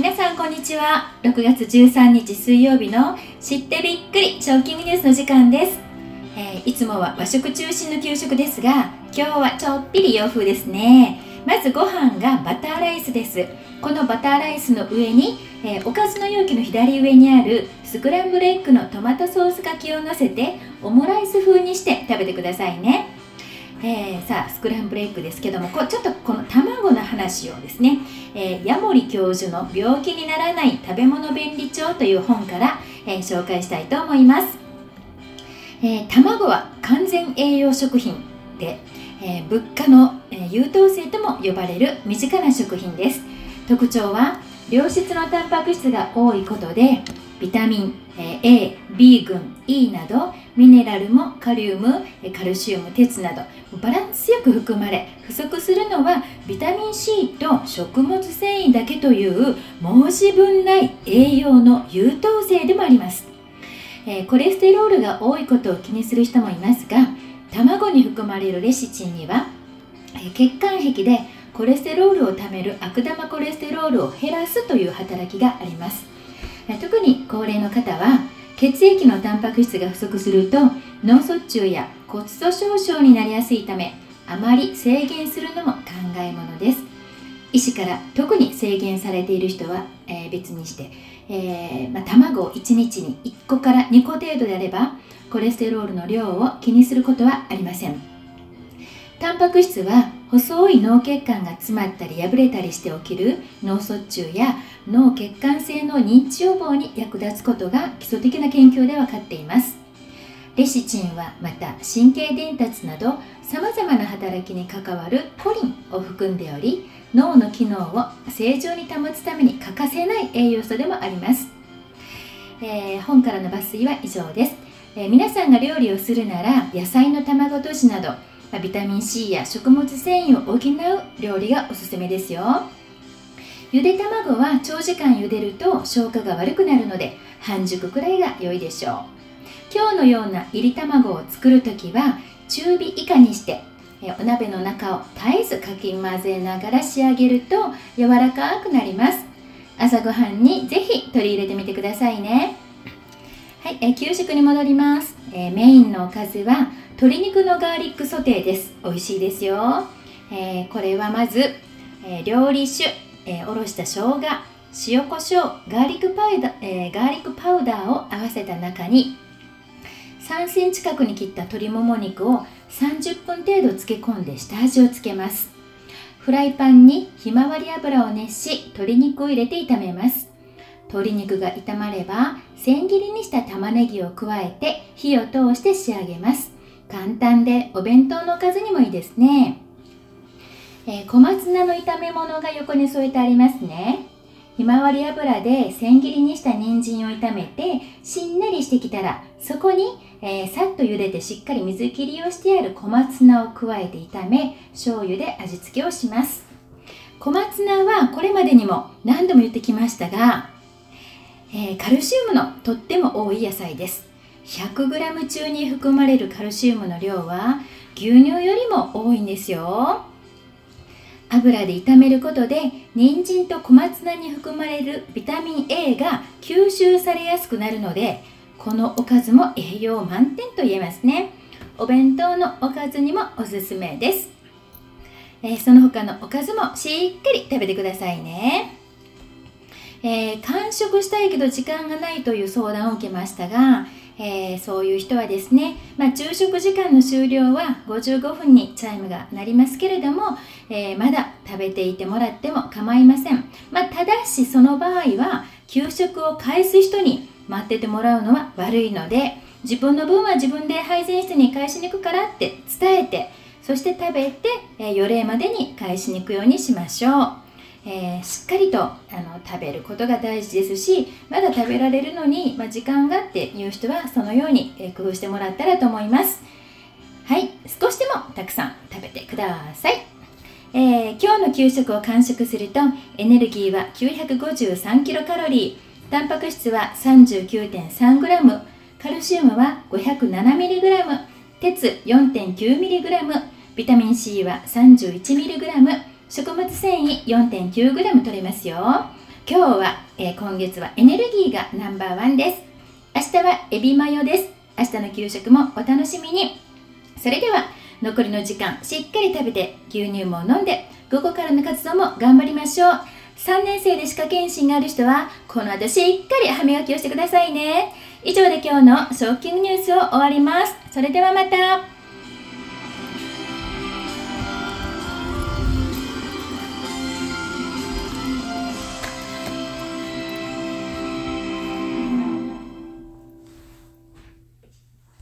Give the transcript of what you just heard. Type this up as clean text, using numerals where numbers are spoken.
皆さんこんにちは。6月13日水曜日の知ってびっくりショッキングニュースの時間です。いつもは和食中心の給食ですが、今日はちょっぴり洋風ですね。まずご飯がバターライスです。このバターライスの上に、おかずの容器の左上にあるスクランブルエッグのトマトソースがきをのせてオムライス風にして食べてくださいね。さあスクランブルエッグですけども、ちょっとこの卵の話をですね、矢守教授の病気にならない食べ物便利帳という本から、紹介したいと思います。卵は完全栄養食品で、物価の、優等生とも呼ばれる身近な食品です。特徴は良質のタンパク質が多いことで、ビタミン、A、B 群、E などミネラルもカリウム、カルシウム、鉄などバランスよく含まれ、不足するのはビタミン C と食物繊維だけという申し分ない栄養の優等生でもあります。コレステロールが多いことを気にする人もいますが、卵に含まれるレシチンには血管壁でコレステロールをためる悪玉コレステロールを減らすという働きがあります。特に高齢の方は血液のタンパク質が不足すると脳卒中や骨粗しょう症になりやすいため、あまり制限するのも考えものです。医師から特に制限されている人は、別にして、卵を1日に1個から2個程度であればコレステロールの量を気にすることはありません。タンパク質は細い脳血管が詰まったり破れたりして起きる脳卒中や脳血管性の認知予防に役立つことが基礎的な研究で分かっています。レシチンはまた神経伝達などさまざまな働きに関わるコリンを含んでおり、脳の機能を正常に保つために欠かせない栄養素でもあります。本からの抜粋は以上です。皆さんが料理をするなら野菜の卵とじなどビタミン C や食物繊維を補う料理がおすすめですよ。ゆで卵は長時間茹でると消化が悪くなるので半熟くらいが良いでしょう。今日のような炒り卵を作るときは中火以下にしてお鍋の中を絶えずかき混ぜながら仕上げると柔らかくなります。朝ごはんにぜひ取り入れてみてくださいね。はい、給食に戻ります。メインのおかずは鶏肉のガーリックソテーです。美味しいですよ。これはまず、料理酒、おろした生姜、塩コショウ、ガーリックパウダーを合わせた中に3センチ角に切った鶏もも肉を30分程度漬け込んで下味をつけます。フライパンにひまわり油を熱し、鶏肉を入れて炒めます。鶏肉が炒まれば千切りにした玉ねぎを加えて火を通して仕上げます。簡単でお弁当のおかずにもいいですね。小松菜の炒め物が横に添えてありますね。ひまわり油で千切りにした人参を炒めてしんなりしてきたら、そこに、さっと茹でてしっかり水切りをしてある小松菜を加えて炒め、醤油で味付けをします。小松菜はこれまでにも何度も言ってきましたが、カルシウムのとっても多い野菜です。100g 中に含まれるカルシウムの量は牛乳よりも多いんですよ。油で炒めることで人参と小松菜に含まれるビタミン A が吸収されやすくなるので、このおかずも栄養満点と言えますね。お弁当のおかずにもおすすめです。その他のおかずもしっかり食べてくださいね。完食したいけど時間がないという相談を受けましたが、そういう人はですね、昼食時間の終了は55分にチャイムが鳴りますけれども、まだ食べていてもらっても構いません。ただしその場合は給食を返す人に待っててもらうのは悪いので、自分の分は自分で配膳室に返しに行くからって伝えて、そして食べて、予令までに返しに行くようにしましょう。しっかりと食べることが大事ですし、まだ食べられるのに、時間がっていう人はそのように、工夫してもらったらと思います。はい、少しでもたくさん食べてください。今日の給食を完食するとエネルギーは953キロカロリー、タンパク質は 39.3 グラム、カルシウムは507ミリグラム、鉄 4.9 ミリグラム、ビタミン C は31ミリグラム、食物繊維 4.9g 取れますよ。 今日は、今月はエネルギーがナンバーワンです。明日はエビマヨです。明日の給食もお楽しみに。それでは残りの時間しっかり食べて牛乳も飲んで、午後からの活動も頑張りましょう。3年生で歯科検診がある人はこの後しっかり歯磨きをしてくださいね。以上で今日のショッキングニュースを終わります。それではまた。